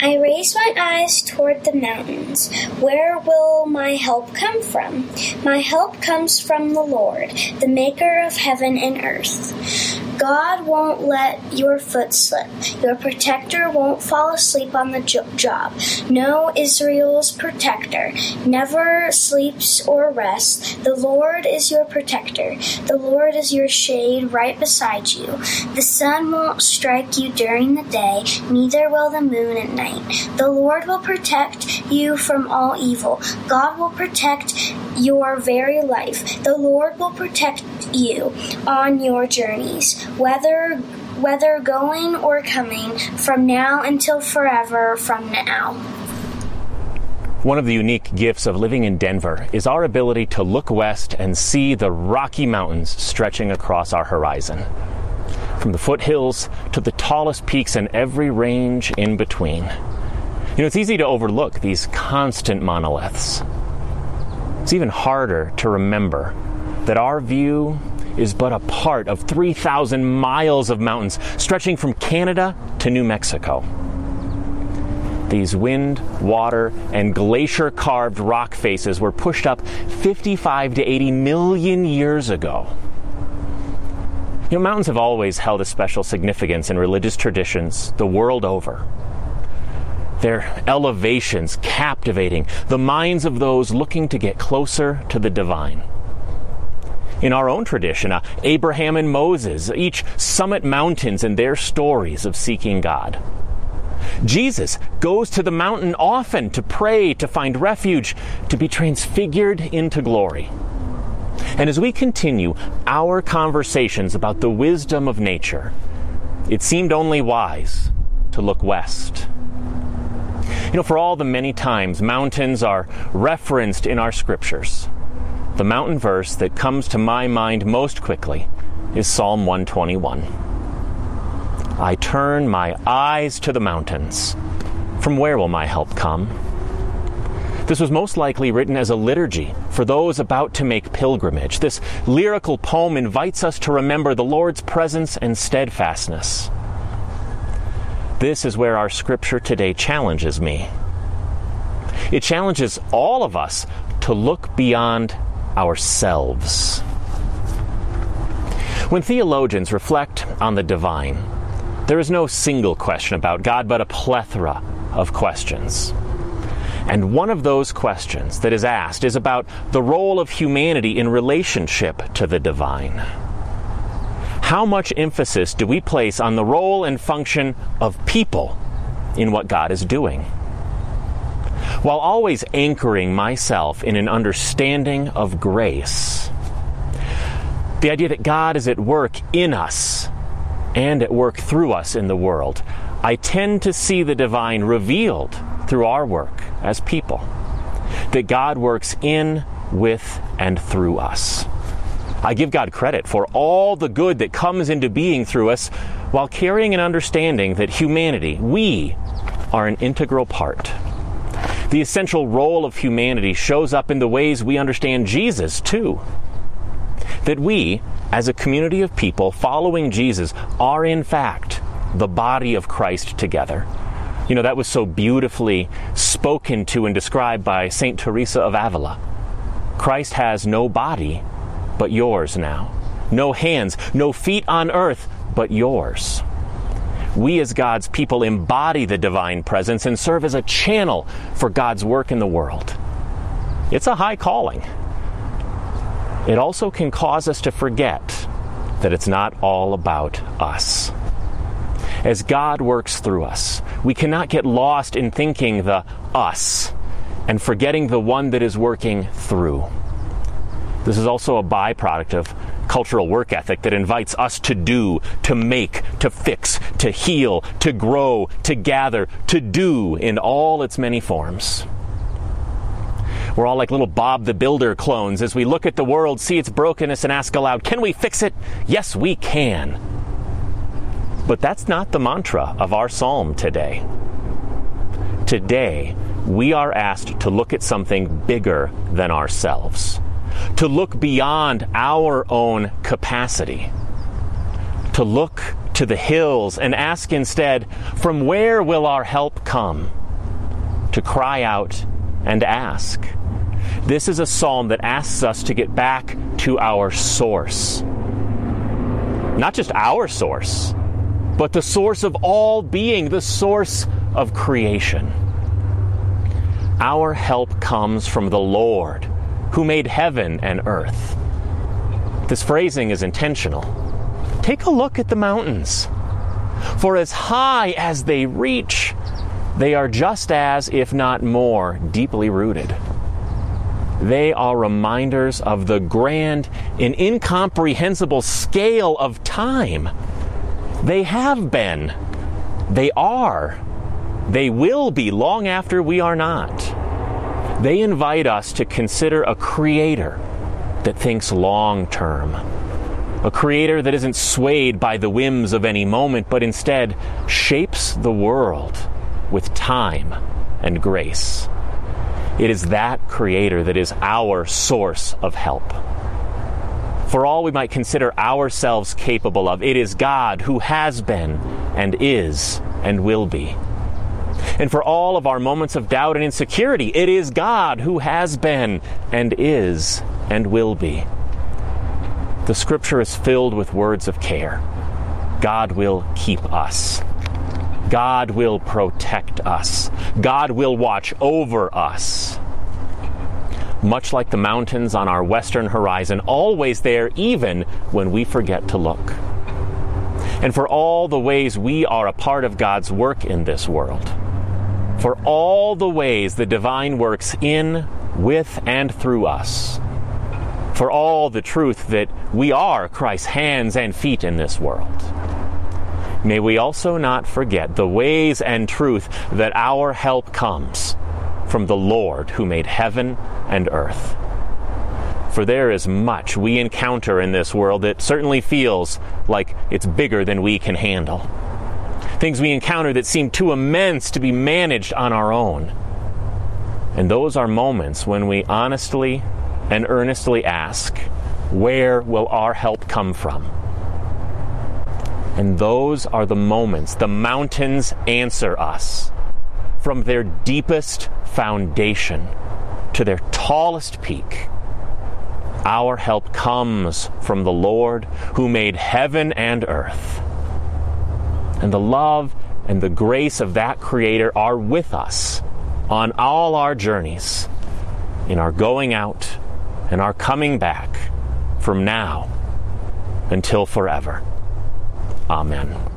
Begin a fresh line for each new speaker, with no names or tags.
I raise my eyes toward the mountains. Where will my help come from? My help comes from the Lord, the maker of heaven and earth. God won't let your foot slip. Your protector won't fall asleep on the job. No, Israel's protector never sleeps or rests. The Lord is your protector. The Lord is your shade right beside you. The sun won't strike you during the day, neither will the moon at night. The Lord will protect you from all evil. God will protect your very life. The Lord will protect you on your journeys, whether going or coming, from now until forever from now.
One of the unique gifts of living in Denver is our ability to look west and see the Rocky Mountains stretching across our horizon. From the foothills to the tallest peaks and every range in between. It's easy to overlook these constant monoliths. It's even harder to remember that our view is but a part of 3,000 miles of mountains stretching from Canada to New Mexico. These wind, water, and glacier-carved rock faces were pushed up 55 to 80 million years ago. Mountains have always held a special significance in religious traditions the world over. Their elevations captivating the minds of those looking to get closer to the divine. In our own tradition, Abraham and Moses each summit mountains in their stories of seeking God. Jesus goes to the mountain often to pray, to find refuge, to be transfigured into glory. And as we continue our conversations about the wisdom of nature, it seemed only wise to look west. For all the many times mountains are referenced in our scriptures, the mountain verse that comes to my mind most quickly is Psalm 121. I turn my eyes to the mountains. From where will my help come? This was most likely written as a liturgy for those about to make pilgrimage. This lyrical poem invites us to remember the Lord's presence and steadfastness. This is where our scripture today challenges me. It challenges all of us to look beyond ourselves. When theologians reflect on the divine, there is no single question about God, but a plethora of questions. And one of those questions that is asked is about the role of humanity in relationship to the divine. How much emphasis do we place on the role and function of people in what God is doing? While always anchoring myself in an understanding of grace, the idea that God is at work in us and at work through us in the world, I tend to see the divine revealed through our work as people. That God works in, with, and through us. I give God credit for all the good that comes into being through us, while carrying an understanding that humanity, we, are an integral part. The essential role of humanity shows up in the ways we understand Jesus, too. That we, as a community of people following Jesus, are in fact the body of Christ together. That was so beautifully spoken to and described by St. Teresa of Avila. Christ has no body but yours now. No hands, no feet on earth but yours. We as God's people embody the divine presence and serve as a channel for God's work in the world. It's a high calling. It also can cause us to forget that it's not all about us. As God works through us, we cannot get lost in thinking the us and forgetting the one that is working through. This is also a byproduct of cultural work ethic that invites us to do, to make, to fix, to heal, to grow, to gather, to do in all its many forms. We're all like little Bob the Builder clones as we look at the world, see its brokenness, and ask aloud, can we fix it? Yes, we can. But that's not the mantra of our psalm today. Today, we are asked to look at something bigger than ourselves, to look beyond our own capacity, to look to the hills and ask instead, from where will our help come? To cry out and ask. This is a psalm that asks us to get back to our source. Not just our source, but the source of all being, the source of creation. Our help comes from the Lord, who made heaven and earth. This phrasing is intentional. Take a look at the mountains. For as high as they reach, they are just as, if not more, deeply rooted. They are reminders of the grand and incomprehensible scale of time. They have been, they are, they will be long after we are not. They invite us to consider a creator that thinks long term. A creator that isn't swayed by the whims of any moment, but instead shapes the world with time and grace. It is that creator that is our source of help. For all we might consider ourselves capable of, it is God who has been and is and will be. And for all of our moments of doubt and insecurity, it is God who has been and is and will be. The scripture is filled with words of care. God will keep us. God will protect us. God will watch over us. Much like the mountains on our western horizon, always there even when we forget to look. And for all the ways we are a part of God's work in this world, for all the ways the divine works in, with, and through us, for all the truth that we are Christ's hands and feet in this world, may we also not forget the ways and truth that our help comes from the Lord who made heaven and earth. For there is much we encounter in this world that certainly feels like it's bigger than we can handle. Things we encounter that seem too immense to be managed on our own. And those are moments when we honestly and earnestly ask, where will our help come from? And those are the moments the mountains answer us. From their deepest foundation to their tallest peak, our help comes from the Lord who made heaven and earth. And the love and the grace of that Creator are with us on all our journeys, in our going out and our coming back, from now until forever. Amen.